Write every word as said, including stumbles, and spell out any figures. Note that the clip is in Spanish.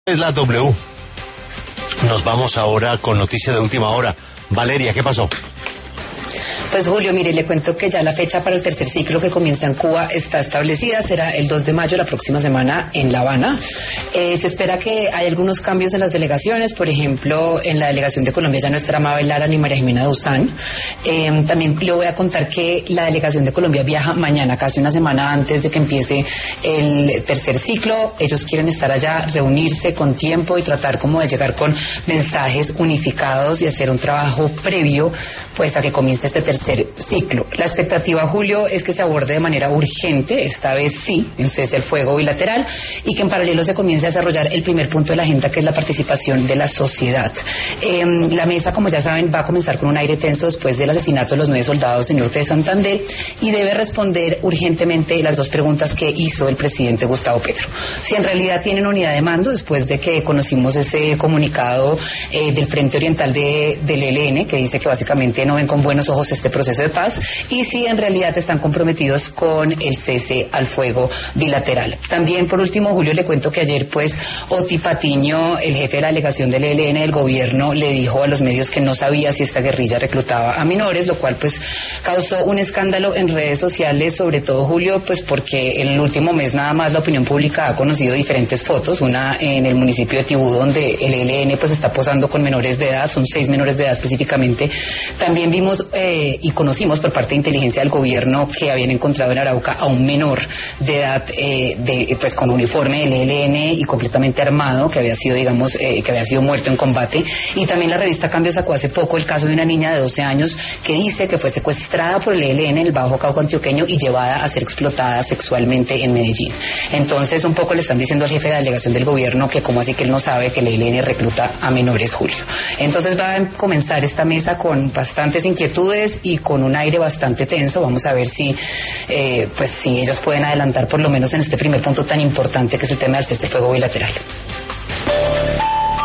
Es la W. Nos vamos ahora con noticia de última hora. Valeria, ¿qué pasó? Pues Julio, mire, le cuento que ya la fecha para el tercer ciclo que comienza en Cuba está establecida, será el dos de mayo, la próxima semana en La Habana. Eh, se espera que haya algunos cambios en las delegaciones, por ejemplo, en la delegación de Colombia ya no estará Mabel Lara ni María Jimena Duzán. Eh, también le voy a contar que la delegación de Colombia viaja mañana, casi una semana antes de que empiece el tercer ciclo. Ellos quieren estar allá, reunirse con tiempo y tratar como de llegar con mensajes unificados y hacer un trabajo previo pues a que comience este tercer ciclo. La expectativa, Julio, es que se aborde de manera urgente, esta vez sí, el cese al fuego bilateral, y que en paralelo se comience a desarrollar el primer punto de la agenda, que es la participación de la sociedad. Eh, la mesa, como ya saben, va a comenzar con un aire tenso después del asesinato de los nueve soldados en Norte de Santander y debe responder urgentemente las dos preguntas que hizo el presidente Gustavo Petro. Si en realidad tienen unidad de mando después de que conocimos ese comunicado eh, del Frente Oriental de, del E L N, que dice que básicamente no ven con buenos ojos este proceso de paz, y si en realidad están comprometidos con el cese al fuego bilateral. También, por último, Julio, le cuento que ayer pues Oti Patiño, el jefe de la delegación del E L N del gobierno, le dijo a los medios que no sabía si esta guerrilla reclutaba a menores, lo cual pues causó un escándalo en redes sociales, sobre todo, Julio, pues porque en el último mes nada más la opinión pública ha conocido diferentes fotos, una en el municipio de Tibú, donde el E L N pues está posando con menores de edad, son seis menores de edad específicamente. También vimos eh, y conocimos por parte de inteligencia del gobierno que habían encontrado en Arauca a un menor de edad eh, de, pues con uniforme del E L N y completamente armado, que había sido, digamos, eh, que había sido muerto en combate. Y también la revista Cambio sacó hace poco el caso de una niña de doce años que dice que fue secuestrada por el E L N en el Bajo Cauca antioqueño y llevada a ser explotada sexualmente en Medellín. Entonces, un poco le están diciendo al jefe de la delegación del gobierno que como así que él no sabe que el E L N recluta a menores, Julio. Entonces va a comenzar esta mesa con bastantes inquietudes y con un aire bastante tenso. Vamos a ver si eh, pues si ellos pueden adelantar por lo menos en este primer punto tan importante que es el tema del cese al fuego bilateral.